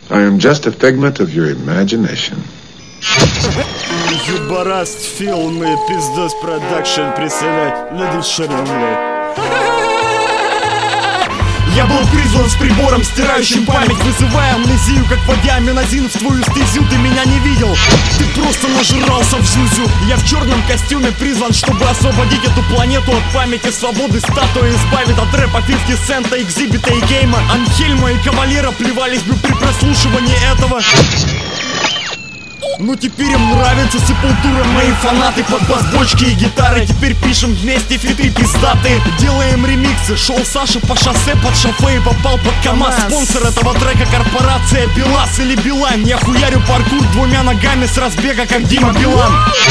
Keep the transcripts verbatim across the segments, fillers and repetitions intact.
I am just a figment of your imagination. Ебараст филмы, пиздос продакшн, представляет на дешевле. Я был призван с прибором, стирающим память, вызывая амнезию, как водя аминозин в твою стезю. Ты меня не видел, ты просто нажрался в зюзю. Я в черном костюме призван, чтобы освободить эту планету от памяти свободы. Статуя избавит от рэпа пятьдесят цента, экзибита и гейма. Анхельма и Кавалера плевались бы при прослушивании этого. Ну теперь им нравится сепультура, мои фанаты под бас, бочки и гитары. Теперь пишем вместе фиты пиздаты, делаем ремиксы. Шел Саша по шоссе под шофе и попал под КамАЗ. Спонсор этого трека корпорация Белас или Билайн. Я хуярю паркур двумя ногами с разбега, как Дима Билан.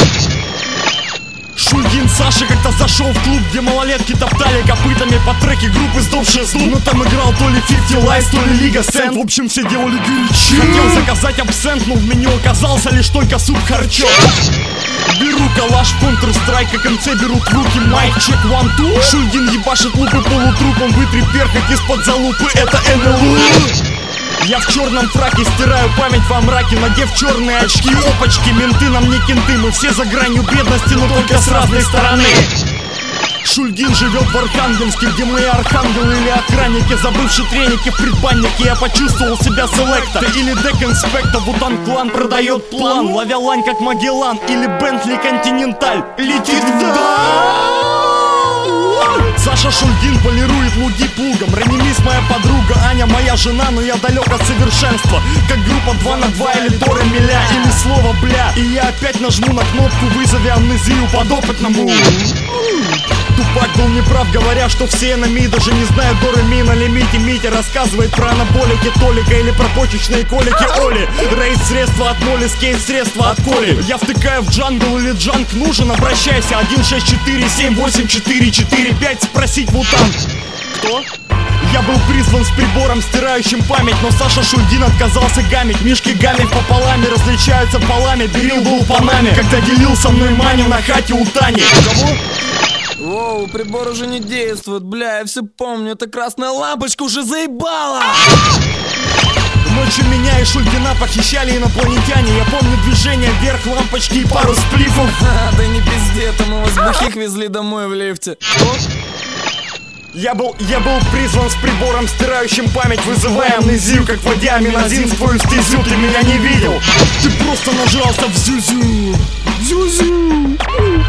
Шульгин Саша как-то зашел в клуб, где малолетки топтали копытами по треке группы «Сдохшие зуб». Но там играл то ли пятьдесят Lies, то ли Лига Сент. В общем, все делали горячо. Хотел заказать абсент, но в меню оказался лишь только суп харчо. Беру калаш в Counter-Strike, как МЦ берут в руки майк, чек, one, two. Шульгин ебашит лупы полутрупом, вытри перхоть из-под залупы, это эн эл у. Я в черном фраке стираю память во мраке, надев черные очки, опачки, менты нам не кенты. Мы все за гранью бедности, но только с разной стороны. Шульгин живет в Архангельске, где мои архангелы или охранники, забывшие треники в предбаннике. Я почувствовал себя селекта или деконспекта. Вутан Клан продает план, ловя лань как Магеллан или Бентли Континенталь летит вдаль. Саша Шульгин полирует луги плугом. Ранемис моя подруга, Аня моя жена, но я далек от совершенства. Как группа два на два или Дора Миля, или слово бля. И я опять нажму на кнопку «Вызови амнезию подопытному». Тупак был неправ, говоря, что все энеми даже не знают Доры Ми на лимите. Митя рассказывает про анаболики Толика или про почечные колики Оли. Рейд средства от моли, скейт средства от коли. Я втыкаю в джангл или джанк нужен, обращайся один шесть четыре семь восемь четыре четыре пять, спросить Вутан. Кто? Я был призван с прибором, стирающим память, но Саша Шульгин отказался гамить. Мишки гамить пополами, различаются полами. Берил был в Панаме, когда делил со мной маню на хате у Тани. Кого? Воу, прибор уже не действует, бля, я все помню, эта красная лампочка уже заебала. Ночью меня и Шульгина похищали инопланетяне. Я помню движение вверх, лампочки и пару сплифов. Ха, да не пизди, там мы вас бухих везли домой в лифте. Что? Я был, я был призван с прибором, стирающим память, вызывая амнезию, как водя аминозин в твою стезю. Ты меня не видел, ты просто нажрался в зюзю. Зюзю.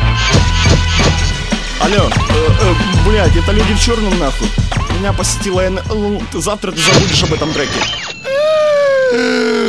Алло, э, э, блядь, это люди в черном нахуй. Меня посетила эн... Завтра ты забудешь об этом треке.